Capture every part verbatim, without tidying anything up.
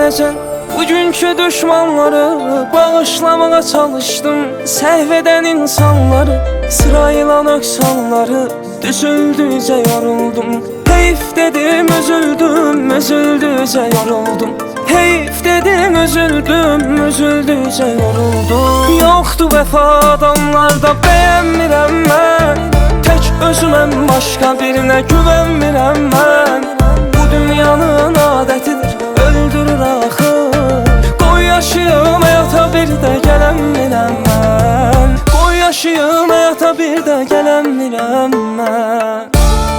bilməcən bugünkü düşmanları bağışlamağa çalışdım. Səhv edən insanları, sırayla nöqsanları düzüldücə yoruldum. Heyf dedim, üzüldüm, üzüldücə yoruldum. Heyf dedim, üzüldüm, üzüldücə yoruldum. Yoxdur vəfa adamlarda, bəyənmirəm mən. Tək özüməm, başqa birinə güvənmirəm mən. Bu dünyanın adətidir, öldürür axır. Qoy yaşayım, həyata bir də gələnmirəm mən. Qoy yaşayım, həyata bir də gələnmirəm mən.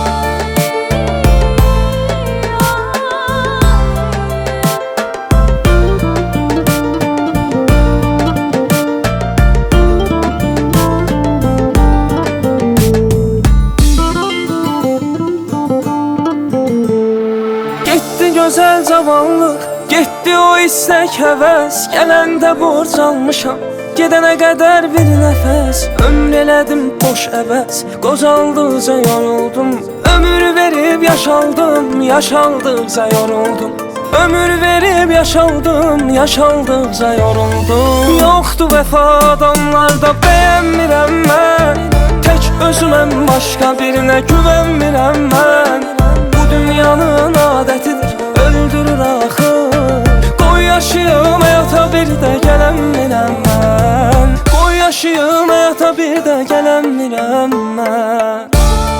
Gözəl cavanlıq, getdi o istək həvəs. Gələndə borc almışam, gedənə qədər bir nəfəs. Ömr elədim boş əvəz, qocaldıqca yoruldum. Ömür verib yaşaldım, yaşaldıqca yoruldum. Ömür verib yaşaldım, yaşaldıqca yoruldum. Yoxdur vəfa adamlarda, bəyənmirəm mən. Tək özüməm, başqa birinə güvənmirəm mən. Bu dünyanın adətidir, öldürür axır. Qoy yaşayım, həyata bir də gələnmirəm mən. Qoy yaşayım, həyata bir də gələnmirəm mən.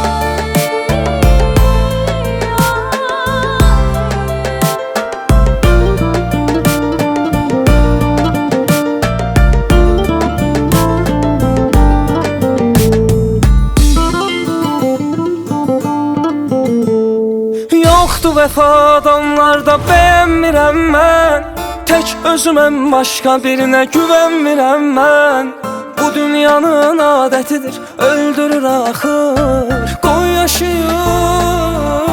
Yoxdur vəfa adamlarda, bəyənmirəm mən. Tək özüməm, başqa birinə güvənmirəm mən. Bu dünyanın adətidir, öldürür axır. Qoy yaşayım.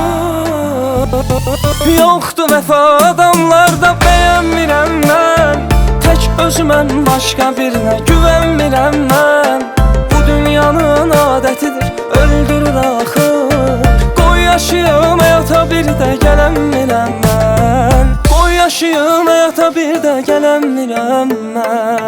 Yoxdur vəfa adamlarda, bəyənmirəm mən. Tək özüməm, başqa birinə güvənmirəm mən. Bu dünyanın adətidir, öldürür axır. Qoy yaşayım, həyata bir də gələnmirəm mən. Qoy yaşayım, həyata bir də gələnmirəm mən.